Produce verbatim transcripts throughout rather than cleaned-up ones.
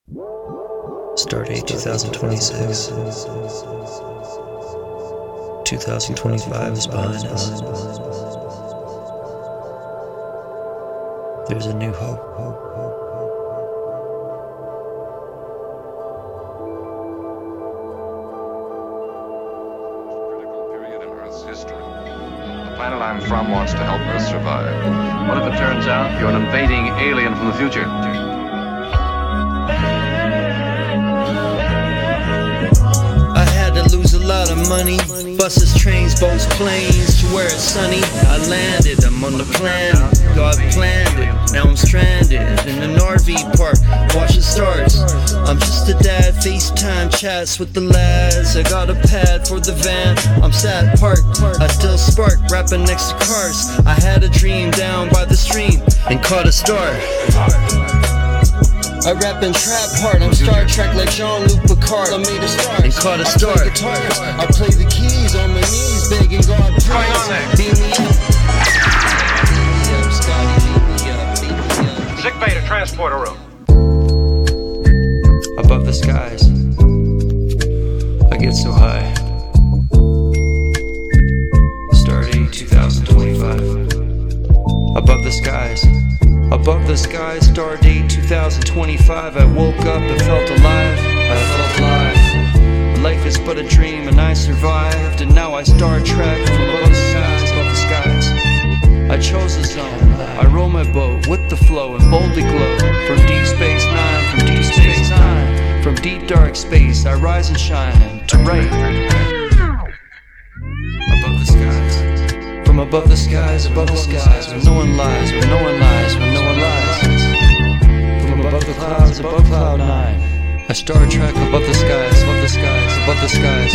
Stardate twenty twenty-six. twenty twenty-five is behind us. There's a new hope. hope, hope. Critical period in Earth's history. The planet I'm from wants to help Earth survive. What if it turns out you're an invading alien from the future? I had to lose a lot of money. Buses, trains, boats, planes, to where it's sunny. I landed, I'm on the planet. God planned it. Now I'm stranded in an R V park, watching stars. I'm just a dad, FaceTime chats with the lads. I got a pad for the van, I'm sad park. I still spark, rapping next to cars. I had a dream down by the stream and caught a star. I rap and trap hard, I'm Star Trek like Jean-Luc Picard. I made a start and caught a star. I play guitars, I play the keys on my knees, begging God, please beam me up. Beam me up, Scotty, beam me up, beam me up. Sick bay to transporter room. Above the skies, I get so high. Stardate twenty twenty-five. Above the skies, above the skies, Stardate twenty twenty-five. I woke up and felt alive. I felt alive. Life is but a dream, and I survived. And now I Star Trek from above the skies, above the skies. I chose a zone. I roll my boat with the flow and boldly glow. From deep space nine, from deep space nine, from deep dark space, I rise and shine to right. Above the skies, from above the skies, above the skies, where no one lies, where no one lies, where no one lies. From above the clouds, above cloud nine, I Star Trek above the skies, above the skies, above the skies.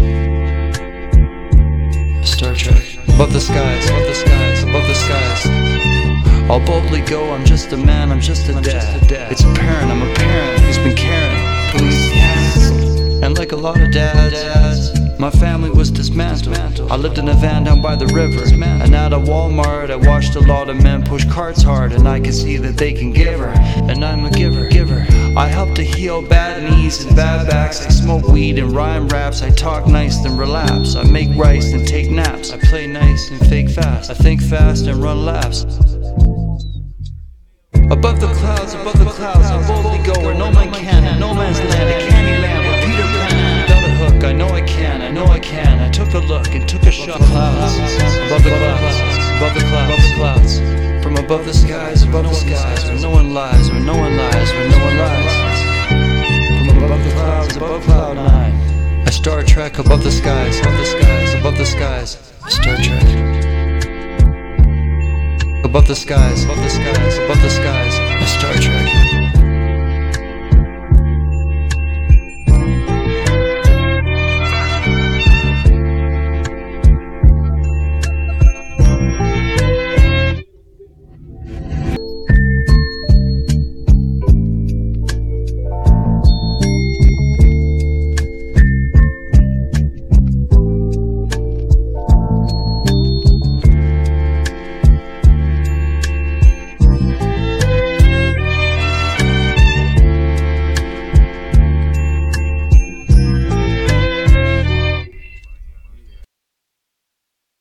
Star Trek above the skies, above the skies, above the skies. I'll boldly go, I'm just a man, I'm just a dad. It's apparent, I'm a parent who's been caring. And like a lot of dads, my family was dismantled. I lived in a van down by the river, and at a Walmart I watched a lot of men push carts hard, and I could see that they can give her, and I'm a giver, giver. I help to heal bad knees and bad backs. I smoke weed and rhyme raps. I talk nice then relapse. I make rice and take naps. I play nice and fake fast. I think fast and run laps. Above the clouds, above the clouds, I boldly go where no man can, and no man's land, a candy land where Peter Pan. Without a hook, I know I can, I know I can. I took a look and took a shot. Clouds, above the clouds, above the clouds, above the clouds. From above the skies, above the skies, where no one lies, where no one lies, where no one lies. From above the clouds, above cloud nine, I Star Trek above the skies, above the skies, above the skies. Star Trek above the skies, above the skies, above the skies.